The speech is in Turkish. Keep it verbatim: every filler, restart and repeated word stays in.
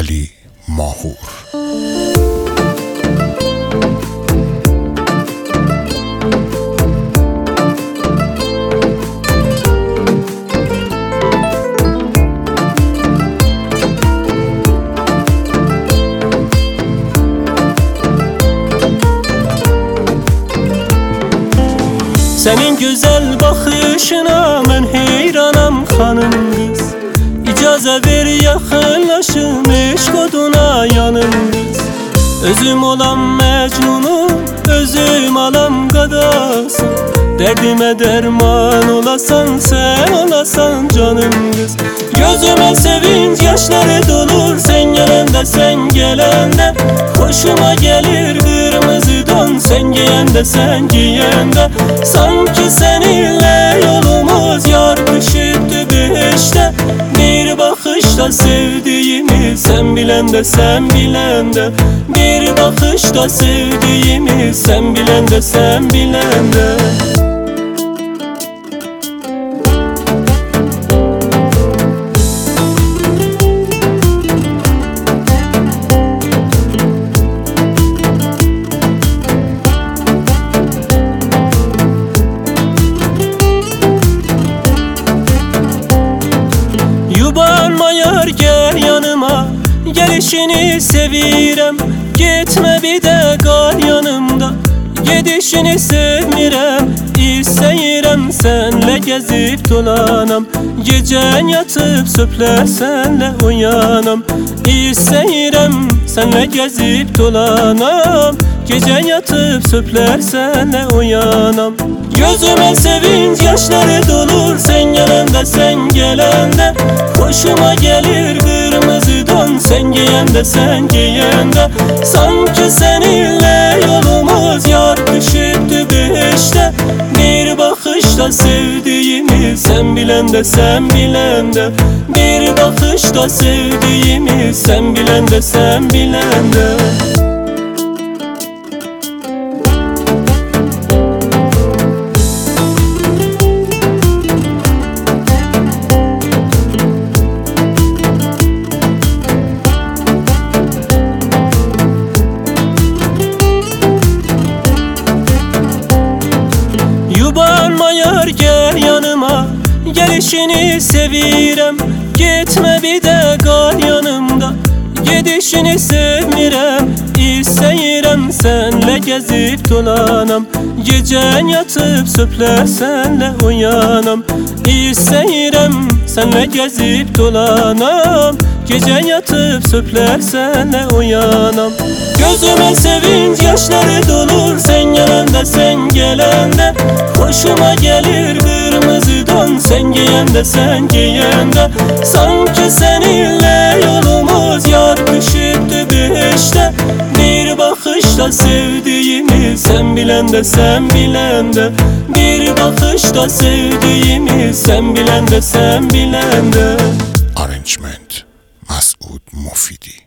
Ali Mahur. Senin güzel bakışına ben heyranam hanım kız. İcaze ver yakınlaşım eşk oduna yanım kız. Özüm olan Mecnun'um, özüm alam gadasın. Derdime derman olasan, sen olasan canım kız. Gözüme sevinç yaşları dolur, sen gelende sen gelende. Hoşuma gelir kırmızı don, sen giyende sen giyende. Sanki seninle yolumuz yarışıktı beşte. Bir bakışta sevdiğimi sen bilende sen bilende. Bir bakışta sevdiğimi sen bilende sen bilende. Yubanma yar gel yanıma, gelişini sevirem. Gitme bir de kal yanımda, gidişini sevmirem. İsteyirem senle gezip dolanam, gecen yatıp söpler senle uyanam. İsteyirem senle gezip dolanam, gecen yatıp söpler senle uyanam. Gözüme sevinç yaşları dolur, sen gelende sen gelende. Hoşuma gelir kırmızı don, sen giyende sen giyende. Sanki seninle yolumuz yarışıktı beşte. Bir bakışta sevdiğimi sen bilende sen bilende. Bir bakışta sevdiğimi sen bilende sen bilende. Yubanma yar gel yanıma, gelişini sevirem. Gitme bir de kal yanımda, gidişini sevmirem. İsteyirem senle gezip dolanam, gecen yatıp söpler senle uyanam. İsteyirem senle gezip dolanam, gecen yatıp söpler senle uyanam. Gözüme sevinç yaşları dolur, sen gelende sen gelende. Hoşuma gelir kırmızı don, sen giyende sen giyende. Sanki seninle yolumuz yarışıktı beşte. Bir bakışta sevdiğimi sen bilende sen bilende. Bir bakışta sevdiğimi sen bilende sen bilende. Arrangement Mas'ud Mufidi.